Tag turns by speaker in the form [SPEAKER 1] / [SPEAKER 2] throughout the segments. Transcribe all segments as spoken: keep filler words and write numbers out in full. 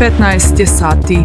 [SPEAKER 1] petnaest je sati.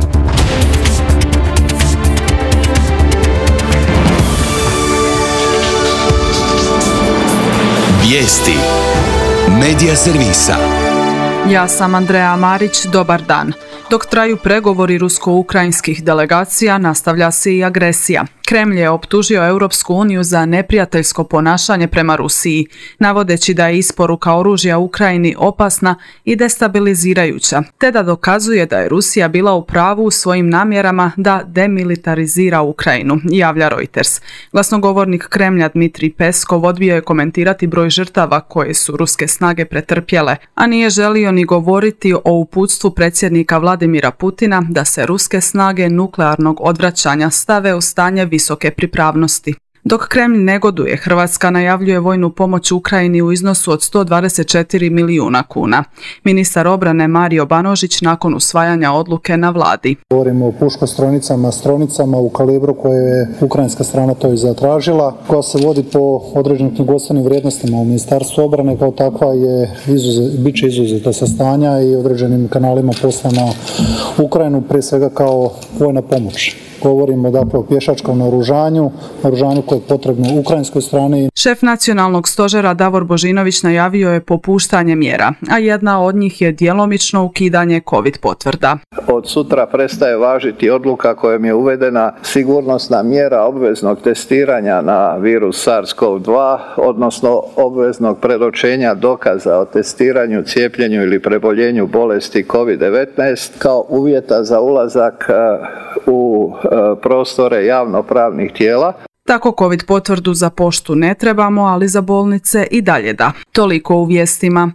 [SPEAKER 2] Vijesti Medija servisa.
[SPEAKER 1] Ja sam Andreja Marić, dobar dan. Dok traju pregovori rusko-ukrajinskih delegacija, nastavlja se i agresija. Kremlj je optužio Europsku uniju za neprijateljsko ponašanje prema Rusiji, navodeći da je isporuka oružja Ukrajini opasna i destabilizirajuća, te da dokazuje da je Rusija bila u pravu u svojim namjerama da demilitarizira Ukrajinu, javlja Reuters. Glasnogovornik Kremlja Dmitrij Peskov odbio je komentirati broj žrtava koje su ruske snage pretrpjele, a nije želio ni govoriti o uputstvu predsjednika Vladimira Putina da se ruske snage nuklearnog odvraćanja stave u stanje visoke pripravnosti. Dok Kremlj negoduje, Hrvatska najavljuje vojnu pomoć Ukrajini u iznosu od sto dvadeset četiri milijuna kuna. Ministar obrane Mario Banožić nakon usvajanja odluke na vladi.
[SPEAKER 3] Govorimo o puškostronicama, stronicama u kalibru koje je ukrajinska strana to i zatražila, koja se vodi po određenim knjigovodstvenim vrijednostima u Ministarstvu obrane, kao takva je izuzet, bit će izuzeta sa stanja i određenim kanalima poslana Ukrajinu, prije svega kao vojna pomoć. Govorimo dakle o pješačkom naoružanju, naoružanju koje je potrebno ukrajinskoj strani.
[SPEAKER 1] Šef nacionalnog stožera Davor Božinović najavio je popuštanje mjera, a jedna od njih je djelomično ukidanje COVID potvrda.
[SPEAKER 4] Od sutra prestaje važiti odluka kojom je uvedena sigurnosna mjera obveznog testiranja na virus SARS-CoV dva, odnosno obveznog predočenja dokaza o testiranju, cijepljenju ili preboljenju bolesti COVID devetnaest kao uvjeta za ulazak u prostore javnopravnih tijela.
[SPEAKER 1] Tako COVID potvrdu za poštu ne trebamo, ali za bolnice i dalje da. Toliko u vijestima.